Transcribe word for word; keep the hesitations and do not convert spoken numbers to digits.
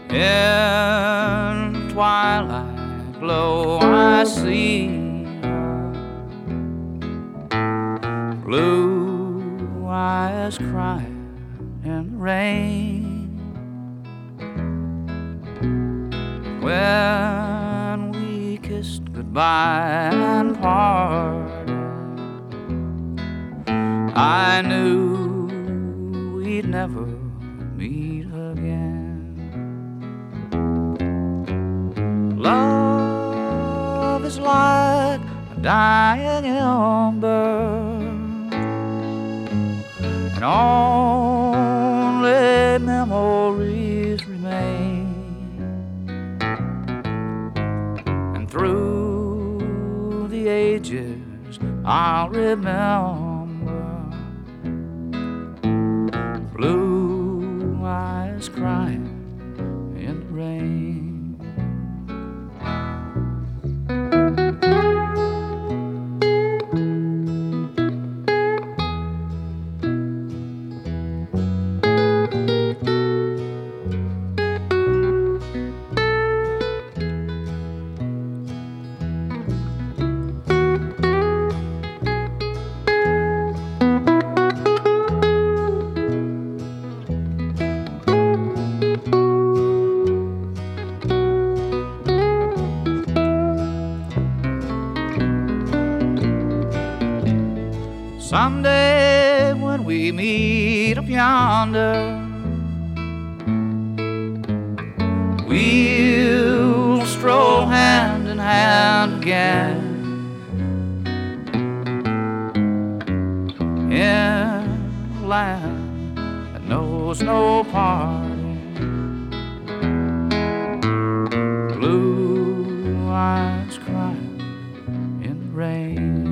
In twilight glow I see blue eyes crying in the rain. When we kissed goodbye and parted, I knew we'd never meet again. Love is like a dying ember, and only memories remain. And through the ages I'll remember blue eyes crying in the rain. Someday when we meet up yonder, we'll stroll hand in hand again in a land that knows no parting. Blue eyes crying in the rain.